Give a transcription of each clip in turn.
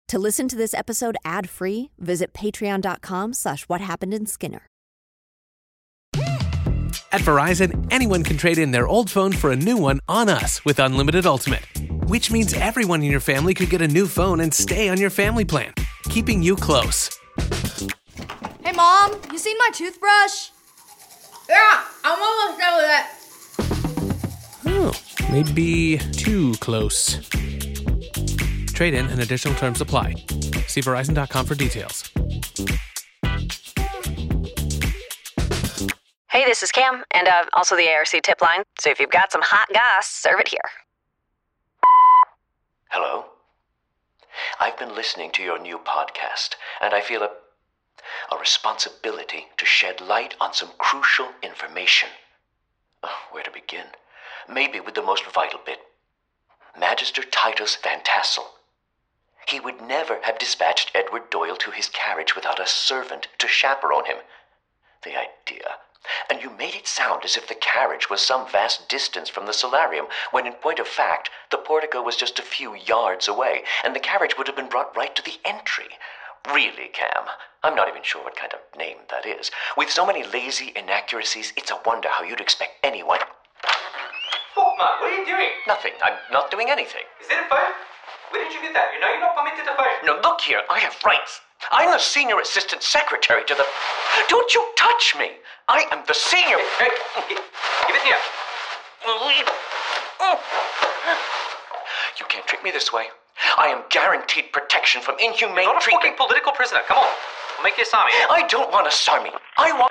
To listen to this episode ad-free, visit patreon.com/whathappenedinskinner. At Verizon, anyone can trade in their old phone for a new one on us with Unlimited Ultimate, which means everyone in your family could get a new phone and stay on your family plan, keeping you close. Hey, Mom, you seen my toothbrush? Yeah, I'm almost done with it. Oh, maybe too close. Trade in and additional terms apply. See Verizon.com for details. Hey, this is Cam, and also the ARC tip line. So if you've got some hot goss, serve it here. Hello? I've been listening to your new podcast, and I feel a responsibility to shed light on some crucial information. Where to begin? Maybe with the most vital bit. Magister Titus Van Tassel. He would never have dispatched Edward Doyle to his carriage without a servant to chaperone him. The idea. And you made it sound as if the carriage was some vast distance from the solarium, when in point of fact, the portico was just a few yards away, and the carriage would have been brought right to the entry. Really, Cam, I'm not even sure what kind of name that is. With so many lazy inaccuracies, it's a wonder how you'd expect anyone... Fuck, man, what are you doing? Nothing. I'm not doing anything. Is that a phone? Where did you get that? You know you're not permitted to phone. No, look here, I have rights. I'm the senior assistant secretary to the... Don't you touch me! I am the senior... Hey, give it here. You can't treat me this way. I am guaranteed protection from inhumane You're not a treatment. fucking political prisoner. Come on. I'll make you a Sami. I don't want a Sami. I want...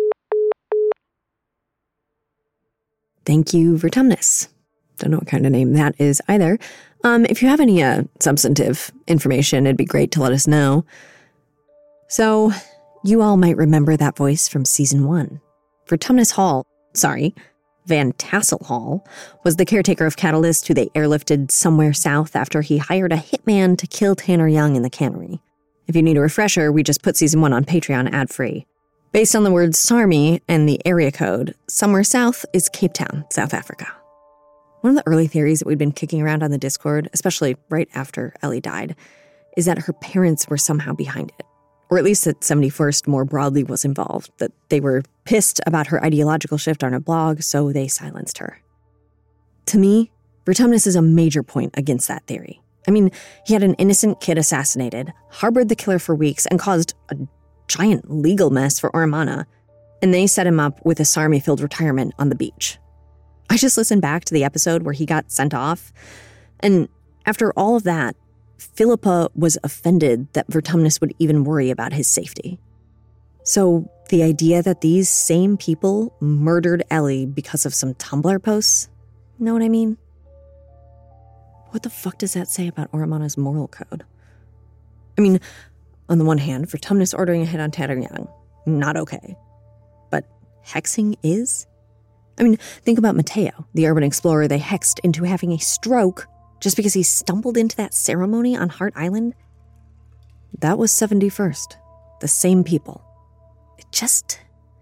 Thank you, Vertumnus. Don't know what kind of name that is either. If you have any substantive information, it'd be great to let us know. So, you all might remember that voice from Season 1. Vertumnus Van Tassel Hall, was the caretaker of Catalyst who they airlifted somewhere south after he hired a hitman to kill Tanner Young in the cannery. If you need a refresher, we just put Season 1 on Patreon ad-free. Based on the word Sarmi and the area code, somewhere south is Cape Town, South Africa. One of the early theories that we'd been kicking around on the Discord, especially right after Ellie died, is that her parents were somehow behind it. Or at least that 71st more broadly was involved, that they were pissed about her ideological shift on her blog, so they silenced her. To me, Vertumnus is a major point against that theory. I mean, he had an innocent kid assassinated, harbored the killer for weeks, and caused a giant legal mess for Oromana, and they set him up with a Sarmi-filled retirement on the beach. I just listened back to the episode where he got sent off, and after all of that, Philippa was offended that Vertumnus would even worry about his safety. So the idea that these same people murdered Ellie because of some Tumblr posts, know what I mean? What the fuck does that say about Oromana's moral code? I mean, on the one hand, Vertumnus ordering a hit on Tanner Young, not okay. But hexing is? I mean, think about Mateo, the urban explorer they hexed into having a stroke just because he stumbled into that ceremony on Hart Island. That was 71st. The same people. It just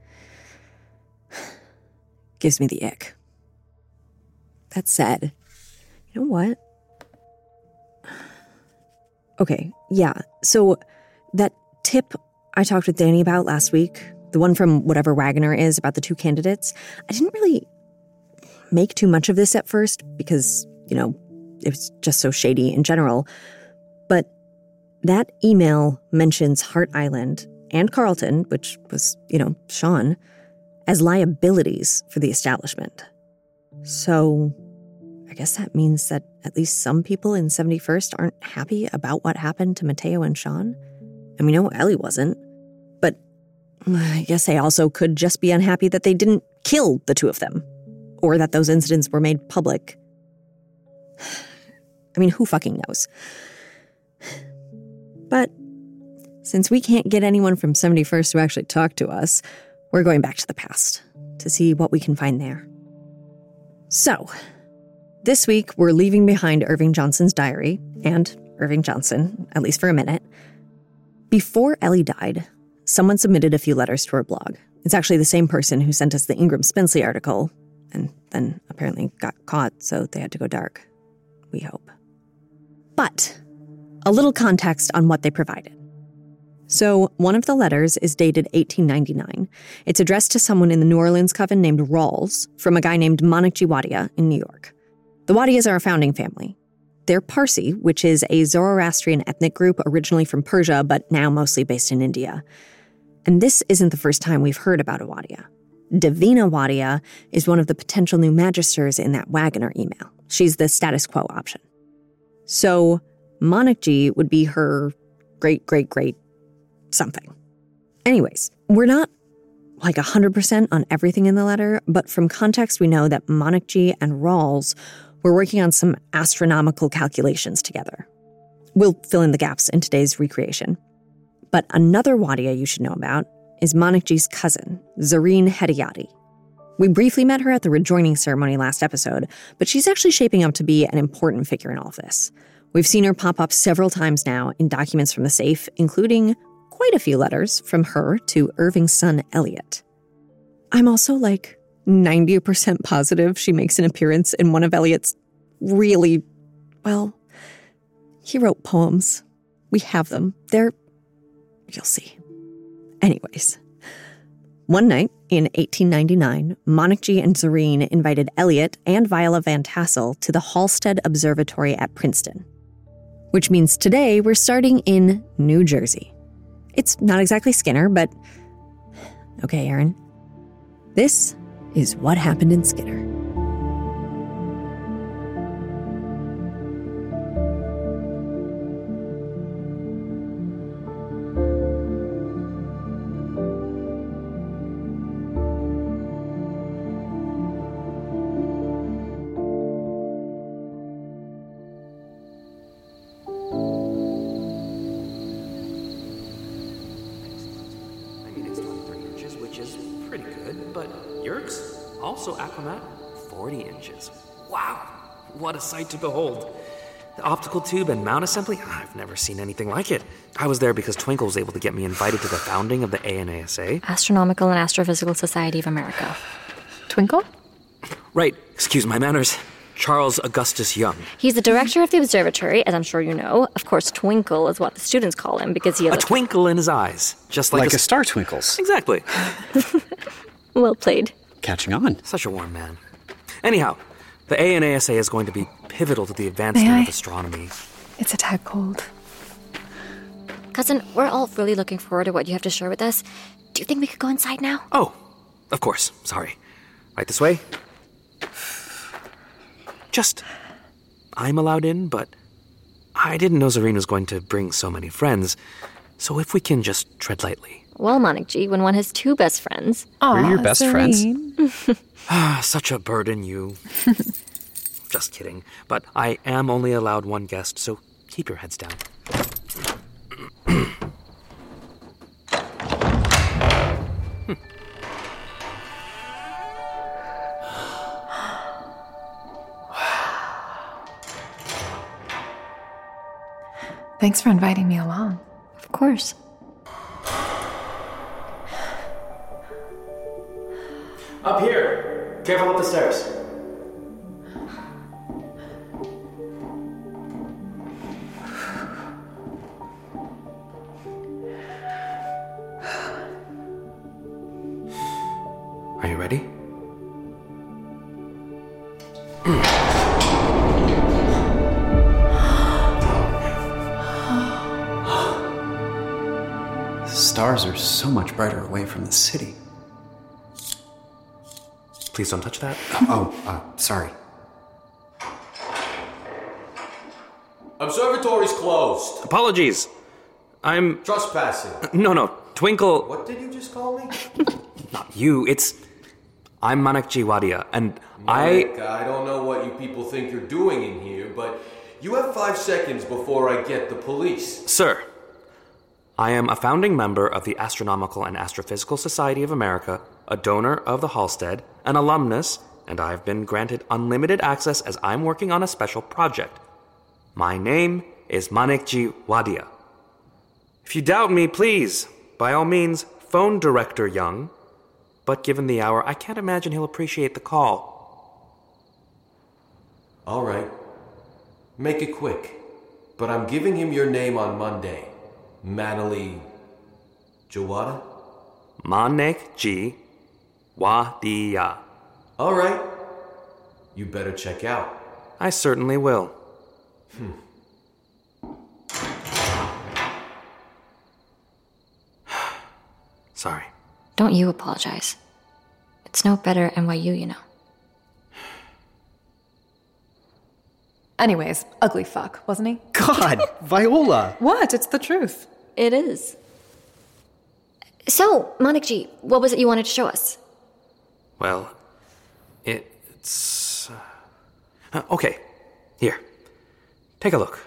gives me the ick. That said, you know what? Okay, yeah, so that tip I talked with Danny about last week, the one from whatever Wagoner is about the two candidates, I didn't really make too much of this at first because, you know, it was just so shady in general. But that email mentions Hart Island and Carlton, which was, you know, Sean, as liabilities for the establishment. So I guess that means that at least some people in 71st aren't happy about what happened to Mateo and Sean. And we know Ellie wasn't. But I guess they also could just be unhappy that they didn't kill the two of them. Or that those incidents were made public. I mean, who fucking knows? But since we can't get anyone from 71st to actually talk to us, we're going back to the past to see what we can find there. So, this week we're leaving behind Irving Johnson's diary, and Irving Johnson, at least for a minute. Before Ellie died, someone submitted a few letters to her blog. It's actually the same person who sent us the Ingram Spenceley article, and then apparently got caught, so they had to go dark. We hope. But A little context on what they provided. So, one of the letters is dated 1899. It's addressed to someone in the New Orleans coven named Rawls from a guy named Manakji Wadia in New York. The Wadias are a founding family. They're Parsi, which is a Zoroastrian ethnic group originally from Persia, but now mostly based in India. And this isn't the first time we've heard about a Wadia. Davina Wadia is one of the potential new magisters in that Wagoner email. She's the status quo option. So, Manakji would be her great-great-great something. Anyways, we're not 100% on everything in the letter, but from context we know that Manakji and Rawls were working on some astronomical calculations together. We'll fill in the gaps in today's recreation. But another Wadia you should know about is Manakji's cousin, Zareen Hedayati. We briefly met her at the rejoining ceremony last episode, but she's actually shaping up to be an important figure in all of this. We've seen her pop up several times now in documents from the safe, including quite a few letters from her to Irving's son, Elliot. I'm also 90% positive she makes an appearance in one of Elliot's he wrote poems. We have them. You'll see. Anyways, one night in 1899, Manakji and Zareen invited Elliot and Viola Van Tassel to the Halstead Observatory at Princeton. Which means today we're starting in New Jersey. It's not exactly Skinner, but okay, Aaron. This is what happened in Skinner. Also Achromat, 40 inches. Wow, what a sight to behold. The optical tube and mount assembly, I've never seen anything like it. I was there because Twinkle was able to get me invited to the founding of the ANASA. Astronomical and Astrophysical Society of America. Twinkle? Right, excuse my manners. Charles Augustus Young. He's the director of the observatory, as I'm sure you know. Of course, Twinkle is what the students call him because he has a twinkle in his eyes. Just like a star twinkles. Exactly. Well played. Catching on. Such a warm man. Anyhow, the ANASA is going to be pivotal to the advancement of astronomy. It's a tad cold. Cousin, we're all really looking forward to what you have to share with us. Do you think we could go inside now? Oh, of course. Sorry. Right this way? I'm allowed in, but I didn't know Zareen was going to bring so many friends. So if we can just tread lightly. Well, Manakji, when one has two best friends... We're your best friends. Such a burden, you. Just kidding. But I am only allowed one guest, so keep your heads down. Thanks for inviting me along. Of course. Up here. Careful up the stairs. Are you ready? The stars are so much brighter away from the city. Please don't touch that. Sorry. Observatory's closed. Apologies. I'm... Trespassing. No. Twinkle... What did you just call me? Not you. I'm Manakji Wadia, and I don't know what you people think you're doing in here, but you have 5 seconds before I get the police. Sir, I am a founding member of the Astronomical and Astrophysical Society of America, a donor of the Halstead, an alumnus, and I've been granted unlimited access as I'm working on a special project. My name is Manakji Wadia. If you doubt me, please, by all means, phone Director Young. But given the hour, I can't imagine he'll appreciate the call. All right. Make it quick. but I'm giving him your name on Monday. Manali Jawada? Manek G. Wadia. All right. You better check out. I certainly will. Sorry. Don't you apologize. It's no better NYU, you know. Anyways, ugly fuck, wasn't he? God, Viola! What? It's the truth. It is. So, Monik G, what was it you wanted to show us? Well, it's... okay, here. Take a look.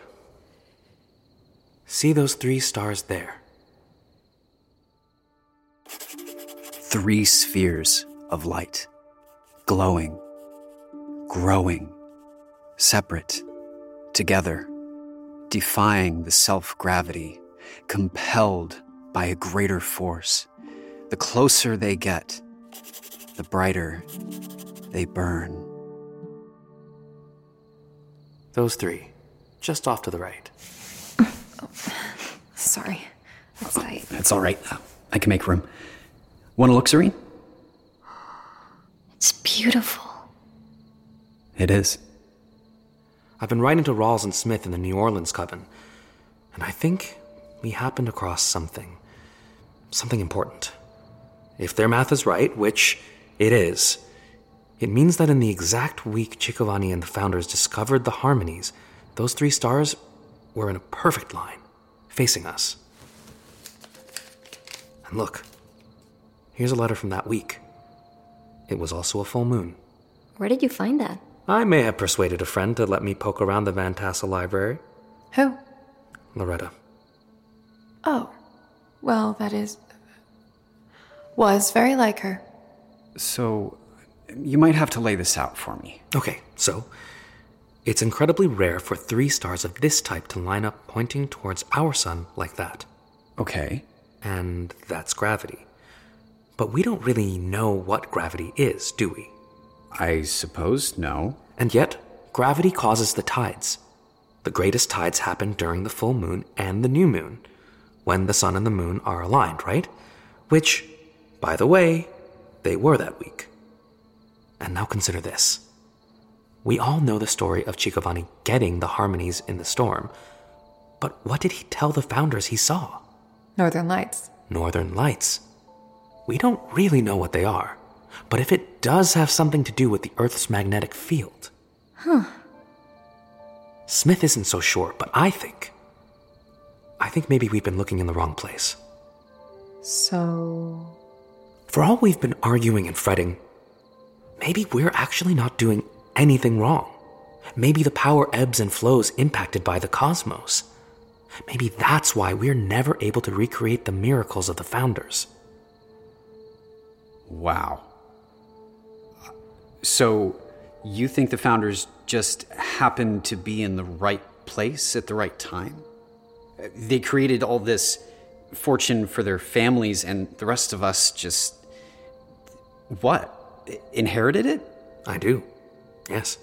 See those 3 stars there? 3 spheres of light, glowing, growing, separate, together, defying the self-gravity, compelled by a greater force. The closer they get, the brighter they burn. Those 3, just off to the right. Sorry. That's tight. It's all right. I can make room. Want to look, Serene? It's beautiful. It is. I've been writing to Rawls and Smith in the New Orleans Coven, and I think we happened across something important. If their math is right, which it is, it means that in the exact week Ciccovanni and the founders discovered the harmonies, those 3 stars were in a perfect line, facing us. And look, here's a letter from that week. It was also a full moon. Where did you find that? I may have persuaded a friend to let me poke around the Van Tassel library. Who? Loretta. Oh. Well, was very like her. So, you might have to lay this out for me. Okay, so, it's incredibly rare for 3 stars of this type to line up pointing towards our sun like that. Okay. And that's gravity. But we don't really know what gravity is, do we? I suppose no. And yet, gravity causes the tides. The greatest tides happen during the full moon and the new moon, when the sun and the moon are aligned, right? Which, by the way, they were that week. And now consider this. We all know the story of Ciccovanni getting the harmonies in the storm, but what did he tell the founders he saw? Northern Lights. Northern Lights. We don't really know what they are, but if it does have something to do with the Earth's magnetic field... Smith isn't so sure, but I think maybe we've been looking in the wrong place. So... For all we've been arguing and fretting, maybe we're actually not doing anything wrong. Maybe the power ebbs and flows impacted by the cosmos. Maybe that's why we're never able to recreate the miracles of the founders. Wow. So, you think the founders just happened to be in the right place at the right time? They created all this fortune for their families, and the rest of us just... what? Inherited it? I do. Yes.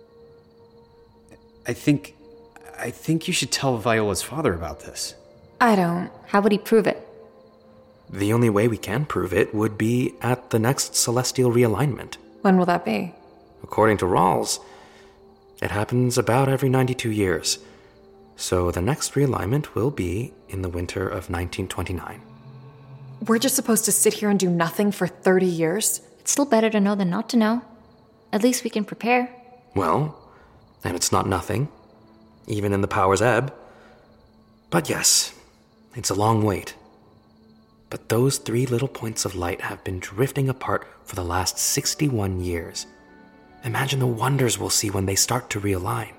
I think you should tell Viola's father about this. I don't. How would he prove it? The only way we can prove it would be at the next celestial realignment. When will that be? According to Rawls, it happens about every 92 years. So the next realignment will be in the winter of 1929. We're just supposed to sit here and do nothing for 30 years? It's still better to know than not to know. At least we can prepare. Well, and it's not nothing, even in the power's ebb. But yes, it's a long wait. But those 3 little points of light have been drifting apart for the last 61 years. Imagine the wonders we'll see when they start to realign.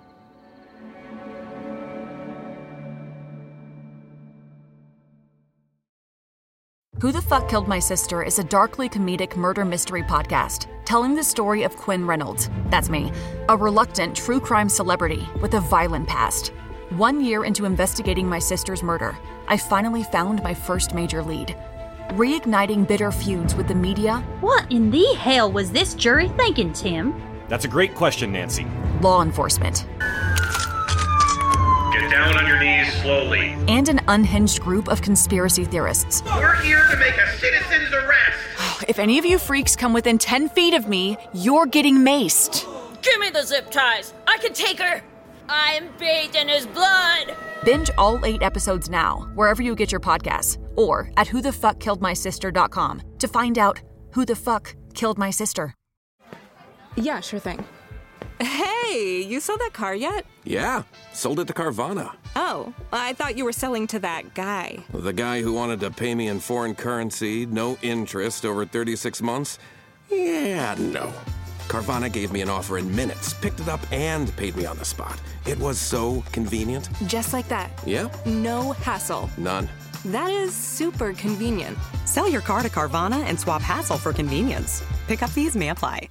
Who the Fuck Killed My Sister is a darkly comedic murder mystery podcast telling the story of Quinn Reynolds, that's me, a reluctant true crime celebrity with a violent past. 1 year into investigating my sister's murder, I finally found my first major lead. Reigniting bitter feuds with the media. What in the hell was this jury thinking, Tim? That's a great question, Nancy. Law enforcement. Get down on your knees slowly. And an unhinged group of conspiracy theorists. We're here to make a citizen's arrest. If any of you freaks come within 10 feet of me, you're getting maced. Give me the zip ties. I can take her. I'm bathed in his blood. Binge all 8 episodes now, wherever you get your podcasts, or at whothefuckkilledmysister.com to find out who the fuck killed my sister. Yeah, sure thing. Hey, you sold that car yet? Yeah, sold it to Carvana. Oh, I thought you were selling to that guy. The guy who wanted to pay me in foreign currency, no interest, over 36 months? Yeah, no. Carvana gave me an offer in minutes, picked it up, and paid me on the spot. It was so convenient. Just like that. Yeah? No hassle. None. That is super convenient. Sell your car to Carvana and swap hassle for convenience. Pickup fees may apply.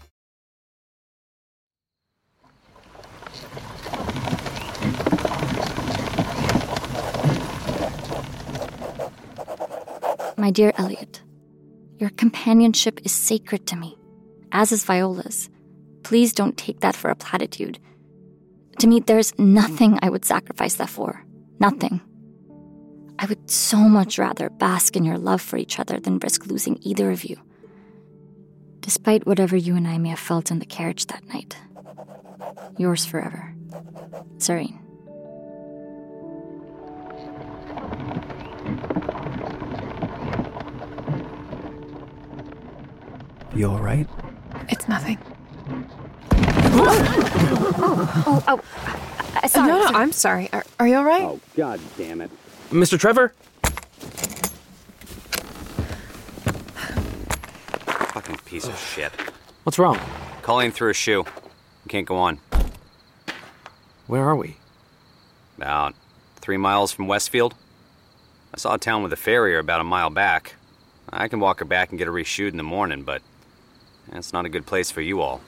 My dear Elliot, your companionship is sacred to me, as is Viola's. Please don't take that for a platitude. To me, there's nothing I would sacrifice that for. Nothing. I would so much rather bask in your love for each other than risk losing either of you. Despite whatever you and I may have felt in the carriage that night. Yours forever, Serene. You all right? It's nothing. Sorry. No, I'm sorry. Are you all right? Oh, God damn it. Mr. Trevor? Fucking piece of shit. What's wrong? Colleen threw a shoe. You can't go on. Where are we? About 3 miles from Westfield. I saw a town with a farrier about a mile back. I can walk her back and get her reshoed in the morning, but that's not a good place for you all.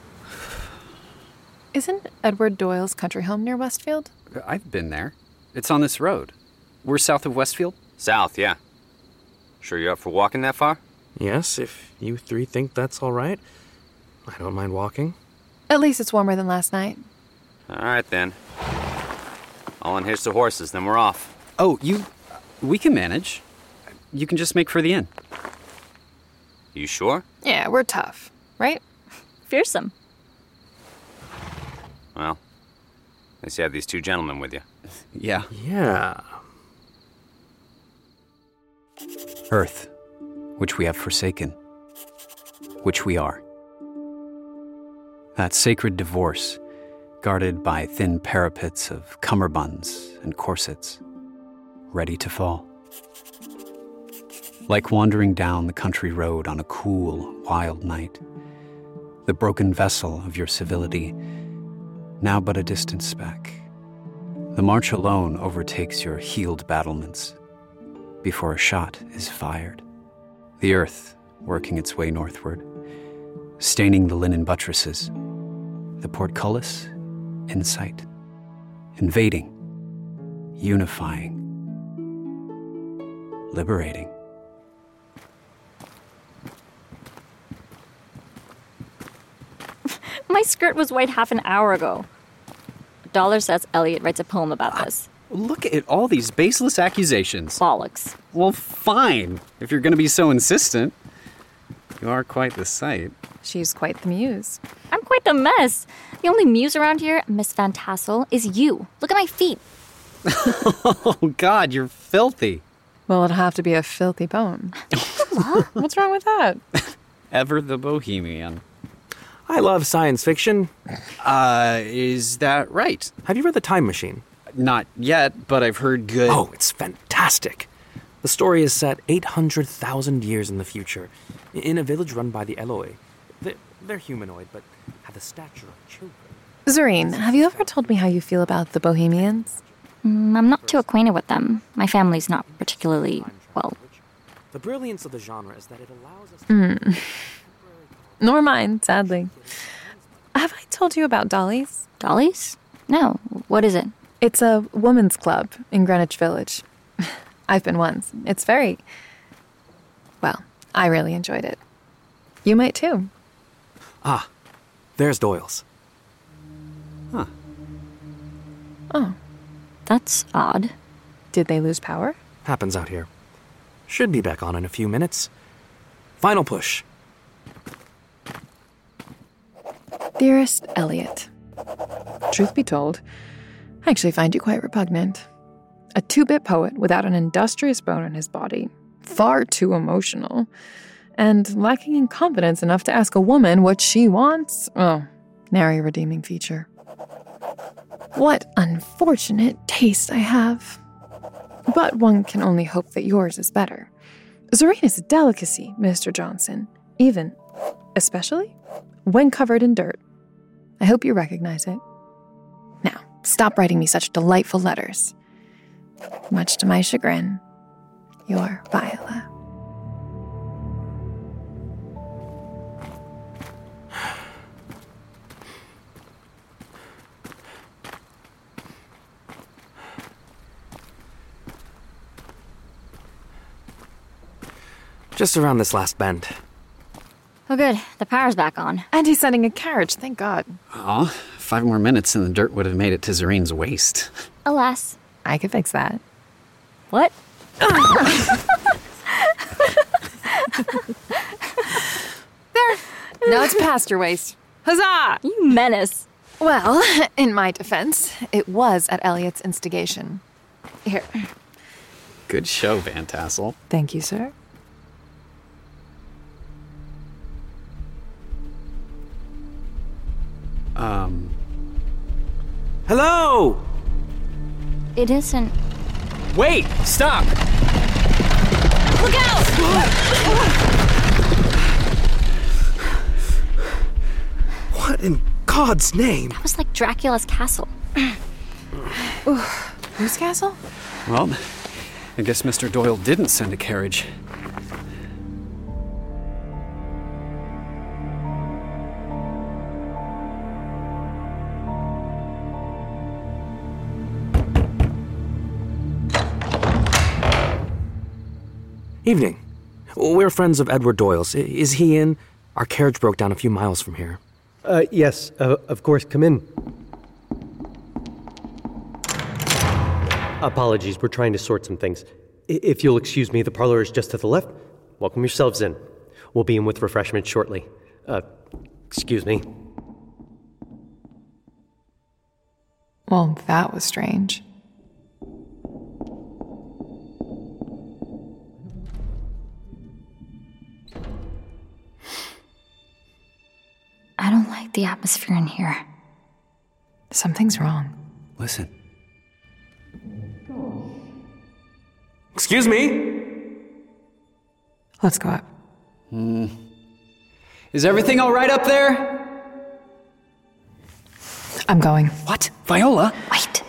Isn't Edward Doyle's country home near Westfield? I've been there. It's on this road. We're south of Westfield? South, yeah. Sure you're up for walking that far? Yes, if you 3 think that's all right. I don't mind walking. At least it's warmer than last night. All right, then. I'll unhitch the horses, then we're off. Oh, we can manage. You can just make for the inn. You sure? Yeah, we're tough, right? Fearsome. Well, at least you have these 2 gentlemen with you. Yeah. Yeah. Earth, which we have forsaken, which we are. That sacred divorce, guarded by thin parapets of cummerbunds and corsets, ready to fall. Like wandering down the country road on a cool, wild night, the broken vessel of your civility, now but a distant speck. The march alone overtakes your healed battlements before a shot is fired. The earth working its way northward, staining the linen buttresses, the portcullis in sight, invading, unifying, liberating. My skirt was white half an hour ago. Dollar says Elliot writes a poem about this. Look at all these baseless accusations. Bollocks. Well, fine, if you're going to be so insistent. You are quite the sight. She's quite the muse. I'm quite the mess. The only muse around here, Miss Van Tassel, is you. Look at my feet. Oh, God, you're filthy. Well, it'll have to be a filthy poem. What's wrong with that? Ever the bohemian. I love science fiction. Is that right? Have you read The Time Machine? Not yet, but I've heard good... Oh, it's fantastic. The story is set 800,000 years in the future, in a village run by the Eloi. They're humanoid, but have the stature of children. Zareen, have you ever told me how you feel about the Bohemians? I'm not too acquainted with them. My family's not particularly, well... The brilliance of the genre is that it allows us... Nor mine, sadly. Have I told you about Dolly's? Dolly's? No. What is it? It's a women's club in Greenwich Village. I've been once. It's very... Well, I really enjoyed it. You might too. Ah, there's Doyle's. Huh. Oh. That's odd. Did they lose power? Happens out here. Should be back on in a few minutes. Final push. Dearest Elliot, truth be told, I actually find you quite repugnant. A two-bit poet without an industrious bone in his body, far too emotional, and lacking in confidence enough to ask a woman what she wants. Oh, nary redeeming feature. What unfortunate taste I have. But one can only hope that yours is better. Zareen is a delicacy, Mr. Johnson, even, especially, when covered in dirt. I hope you recognize it. Now, stop writing me such delightful letters. Much to my chagrin, your Viola. Just around this last bend. Oh good, the power's back on. And he's sending a carriage, thank God. Aw, 5 more minutes and the dirt would have made it to Zareen's waist. Alas. I could fix that. What? There! Now it's past your waist. Huzzah! You menace. Well, in my defense, it was at Elliot's instigation. Here. Good show, Van Tassel. Thank you, sir. Hello! It isn't. Wait! Stop! Look out! What in God's name? That was like Dracula's castle. Whose castle? Well, I guess Mr. Doyle didn't send a carriage. Evening. We're friends of Edward Doyle's. Is he in? Our carriage broke down a few miles from here. Yes, of course, come in. Apologies, we're trying to sort some things. If you'll excuse me, the parlor is just to the left. Welcome yourselves in. We'll be in with refreshments shortly. Excuse me. Well, that was strange. I don't like the atmosphere in here. Something's wrong. Listen. Excuse me? Let's go up. Is everything all right up there? I'm going. What? Viola? Wait.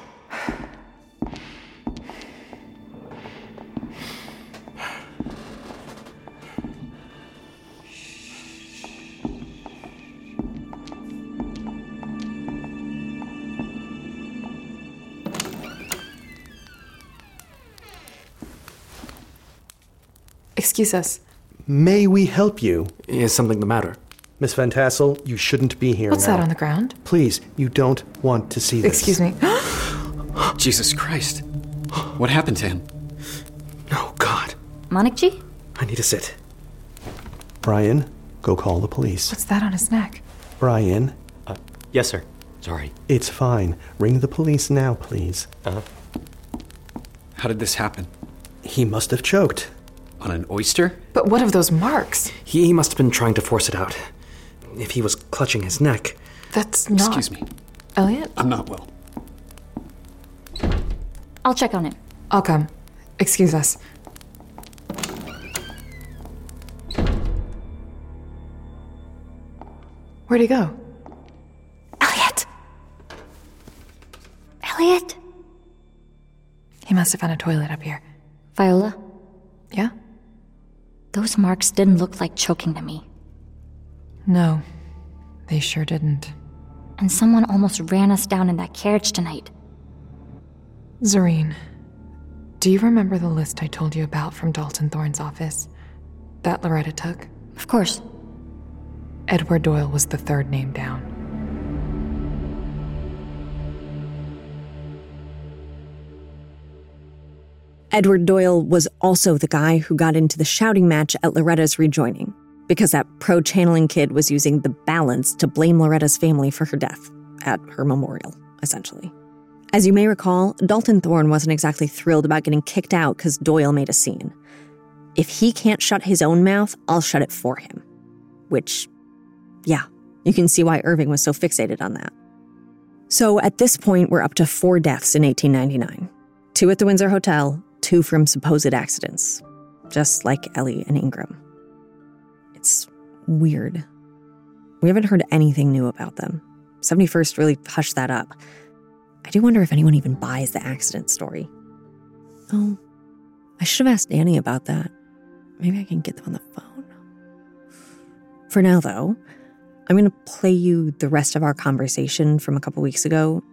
Excuse us. May we help you? Is something the matter? Miss Van Tassel, you shouldn't be here What's now. that on the ground? Please, you don't want to see this. Excuse me. Jesus Christ. What happened to him? Oh, God. Manikji? I need to sit. Brian, go call the police. What's that on his neck? Brian. Yes, sir. Sorry. It's fine. Ring the police now, please. How did this happen? He must have choked. On an oyster? But what of those marks? He must have been trying to force it out. If he was clutching his neck. That's not... Excuse me. Elliot? I'm not well. I'll check on him. I'll come. Excuse us. Where'd he go? Elliot! Elliot? He must have found a toilet up here. Viola? Yeah? Those marks didn't look like choking to me. No, they sure didn't. And someone almost ran us down in that carriage tonight. Zareen, do you remember the list I told you about from Dalton Thorne's office? That Loretta took? Of course. Edward Doyle was the third name down. Edward Doyle was also the guy who got into the shouting match at Loretta's rejoining, because that pro-channeling kid was using the balance to blame Loretta's family for her death at her memorial, essentially. As you may recall, Dalton Thorne wasn't exactly thrilled about getting kicked out because Doyle made a scene. If he can't shut his own mouth, I'll shut it for him. Which, yeah, you can see why Irving was so fixated on that. So at this point, we're up to 4 deaths in 1899. 2 at the Windsor Hotel, 2 from supposed accidents. Just like Ellie and Ingram. It's weird. We haven't heard anything new about them. 71st really hushed that up. I do wonder if anyone even buys the accident story. Oh, I should have asked Annie about that. Maybe I can get them on the phone. For now, though, I'm going to play you the rest of our conversation from a couple weeks ago.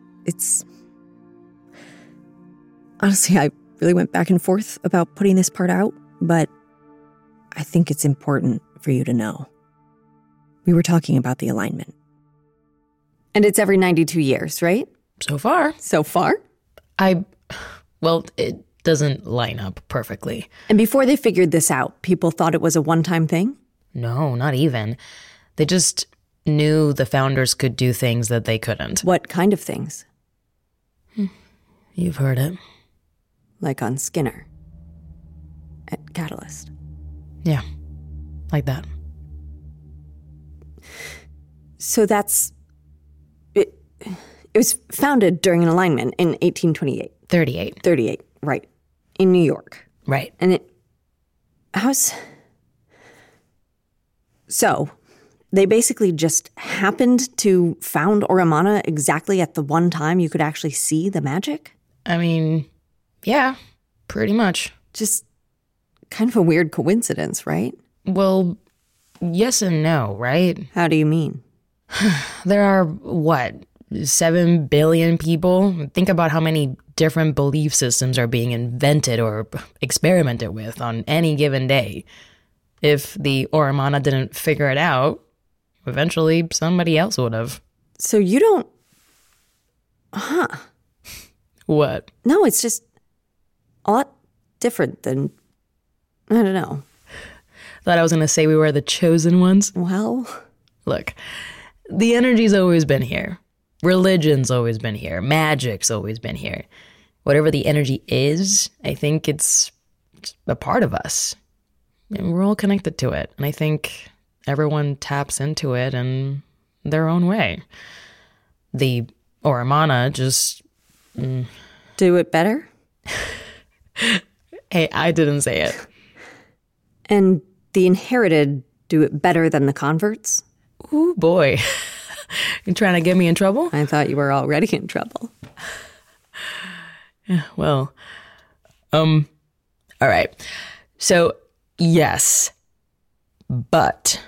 Honestly, I really went back and forth about putting this part out, but I think it's important for you to know. We were talking about the alignment. And it's every 92 years, right? So far. So far? Well, it doesn't line up perfectly. And before they figured this out, people thought it was a one-time thing? No, not even. They just knew the founders could do things that they couldn't. What kind of things? You've heard it. Like on Skinner. At Catalyst. Yeah, like that. So that's... It was founded during an alignment in 1828. 38, right. In New York. Right. And So, they basically just happened to found Oromana exactly at the one time you could actually see the magic? I mean, yeah, pretty much. Just kind of a weird coincidence, right? Well, yes and no, right? How do you mean? There are, 7 billion people? Think about how many different belief systems are being invented or experimented with on any given day. If the Oromana didn't figure it out, eventually somebody else would have. So you don't... What? No, it's just a lot different than... I don't know. Thought I was going to say we were the chosen ones? Well... Look, the energy's always been here. Religion's always been here. Magic's always been here. Whatever the energy is, I think it's a part of us. And we're all connected to it. And I think everyone taps into it in their own way. The Oromana just... Do it better? Hey, I didn't say it. And the inherited do it better than the converts? Ooh, boy. You trying to get me in trouble? I thought you were already in trouble. Yeah, well, all right. So, yes, but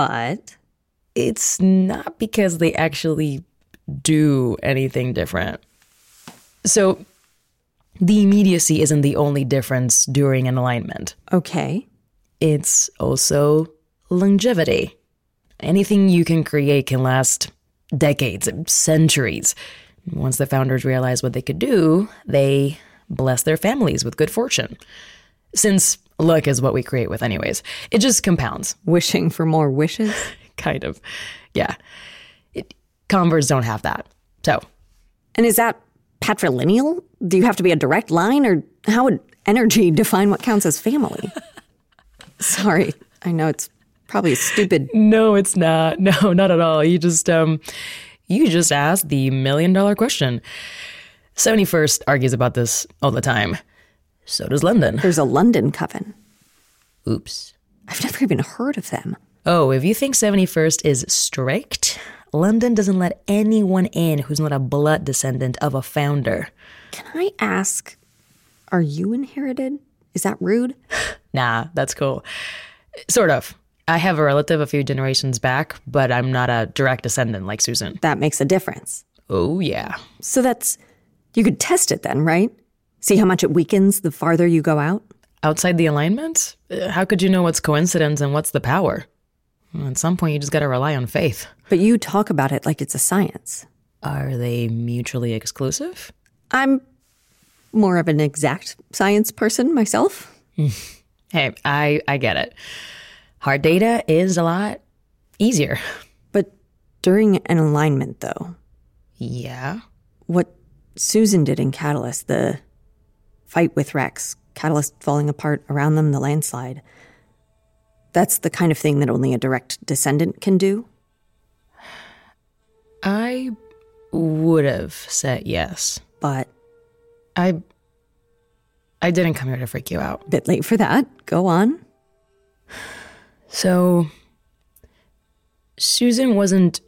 it's not because they actually do anything different. So, the immediacy isn't the only difference during an alignment. Okay. It's also longevity. Anything you can create can last decades, centuries. Once the founders realized what they could do, they blessed their families with good fortune. Since luck is what we create with anyways, it just compounds. Wishing for more wishes? Kind of. Yeah. Converts don't have that. So. And is that patrilineal? Do you have to be a direct line, or how would energy define what counts as family? Sorry, I know it's probably stupid. No, it's not. No, not at all. You just asked the $1 million question. 71st argues about this all the time. So does London. There's a London coven. Oops. I've never even heard of them. Oh, if you think 71st is strict, London doesn't let anyone in who's not a blood descendant of a founder. Can I ask, are you inherited? Is that rude? Nah, that's cool. Sort of. I have a relative a few generations back, but I'm not a direct descendant like Susan. That makes a difference. Oh, yeah. So you could test it then, right? See how much it weakens the farther you go out? Outside the alignment? How could you know what's coincidence and what's the power? Well, at some point, you just gotta rely on faith. But you talk about it like it's a science. Are they mutually exclusive? I'm more of an exact science person myself. Hey, I get it. Hard data is a lot easier. But during an alignment, though. Yeah? What Susan did in Catalyst, the fight with Rex, Catalyst falling apart around them, the landslide, that's the kind of thing that only a direct descendant can do? I would have said yes. But? I didn't come here to freak you out. Bit late for that. Go on. So, Susan wasn't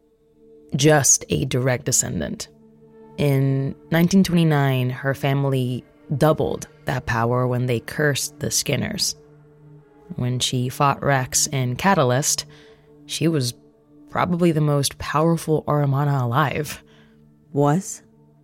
just a direct descendant. In 1929, her family doubled that power when they cursed the Skinners. When she fought Rex in Catalyst, she was probably the most powerful Auramana alive. Was?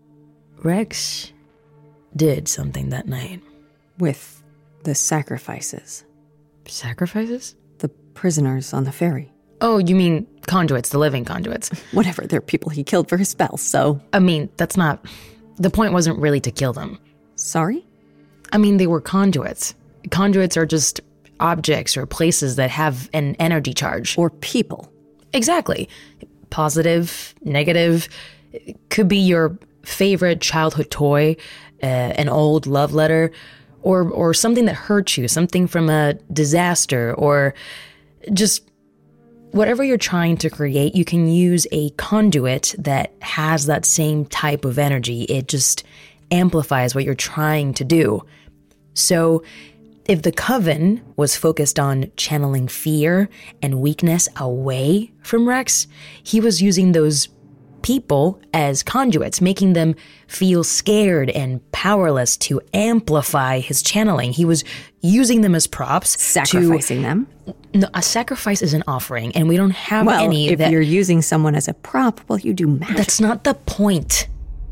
Rex did something that night. With the sacrifices. Sacrifices? The prisoners on the ferry. Oh, you mean conduits, the living conduits. Whatever, they're people he killed for his spells, so... I mean, that's not... The point wasn't really to kill them. Sorry? I mean, they were conduits. Conduits are just objects or places that have an energy charge. Or people. Exactly. Positive, negative. It could be your favorite childhood toy, an old love letter, or something that hurt you, something from a disaster, or just whatever you're trying to create. You can use a conduit that has that same type of energy. It just amplifies what you're trying to do. So if the Coven was focused on channeling fear and weakness away from Rex, he was using those people as conduits, making them feel scared and powerless to amplify his channeling. He was using them as props. Sacrificing them? No, a sacrifice is an offering, and we don't have any if you're using someone as a prop, well, you do magic. That's not the point.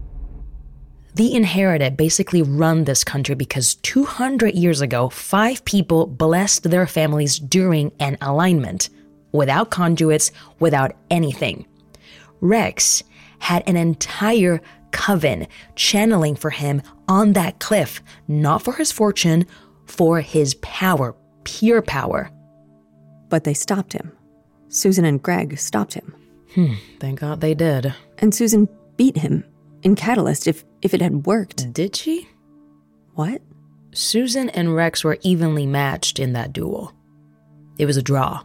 The Inherited basically run this country because 200 years ago, 5 people blessed their families during an alignment. Without conduits, without anything. Rex had an entire coven channeling for him on that cliff, not for his fortune, for his power, pure power. But they stopped him. Susan and Greg stopped him. Thank God they did. And Susan beat him in Catalyst if it had worked. Did she? What? Susan and Rex were evenly matched in that duel. It was a draw.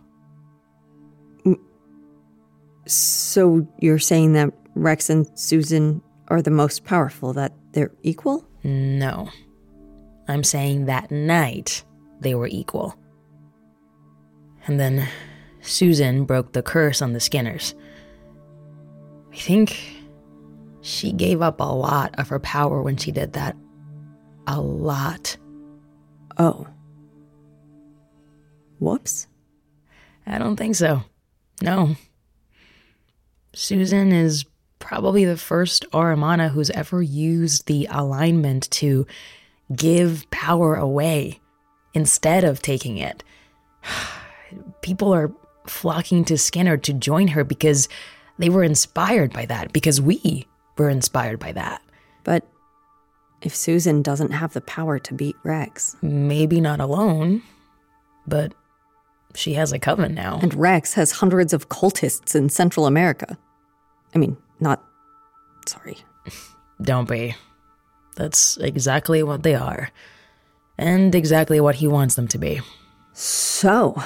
So you're saying that Rex and Susan are the most powerful, that they're equal? No. I'm saying that night they were equal. And then Susan broke the curse on the Skinners. I think she gave up a lot of her power when she did that. A lot. Oh. Whoops. I don't think so. No. Susan is probably the first Auramana who's ever used the alignment to give power away instead of taking it. People are flocking to Skinner to join her because they were inspired by that, because we were inspired by that. But if Susan doesn't have the power to beat Rex... Maybe not alone, but she has a coven now. And Rex has hundreds of cultists in Central America. I mean, sorry. Don't be. That's exactly what they are. And exactly what he wants them to be. So,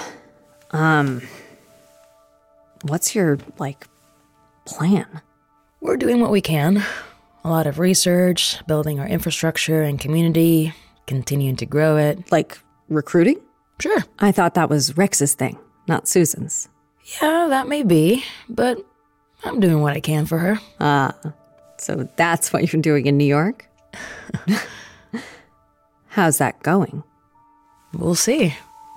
what's your, plan? We're doing what we can. A lot of research, building our infrastructure and community, continuing to grow it. Like recruiting? Sure. I thought that was Rex's thing, not Susan's. Yeah, that may be, but I'm doing what I can for her. So that's what you're doing in New York? How's that going? We'll see.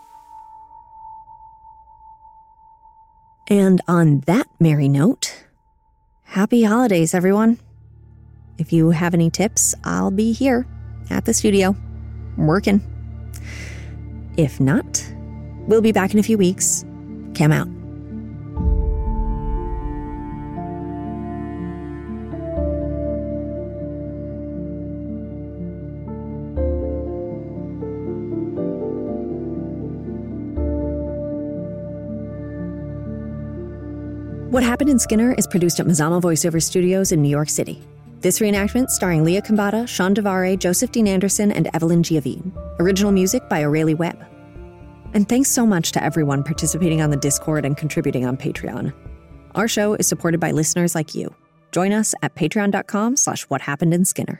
And on that merry note, happy holidays, everyone. If you have any tips, I'll be here at the studio, working. If not, we'll be back in a few weeks. Cam out. What Happened in Skinner is produced at Mazama Voiceover Studios in New York City. This reenactment starring Leah Kambata, Sean Devare, Joseph Dean Anderson, and Evelyn Giavine. Original music by O'Reilly Webb. And thanks so much to everyone participating on the Discord and contributing on Patreon. Our show is supported by listeners like you. Join us at patreon.com/whathappenedinskinner.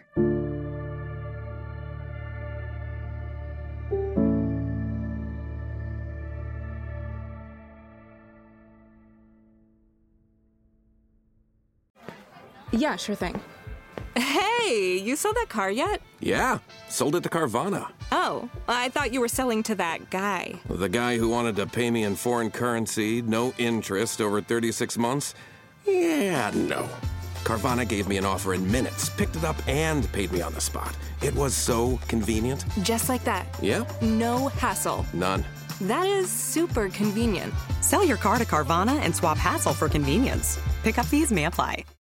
Yeah, sure thing. Hey, you saw that car yet? Yeah, sold it to Carvana. Oh, I thought you were selling to that guy. The guy who wanted to pay me in foreign currency, no interest, over 36 months? Yeah, no. Carvana gave me an offer in minutes, picked it up, and paid me on the spot. It was so convenient. Just like that. Yeah? No hassle. None. That is super convenient. Sell your car to Carvana and swap hassle for convenience. Pickup fees may apply.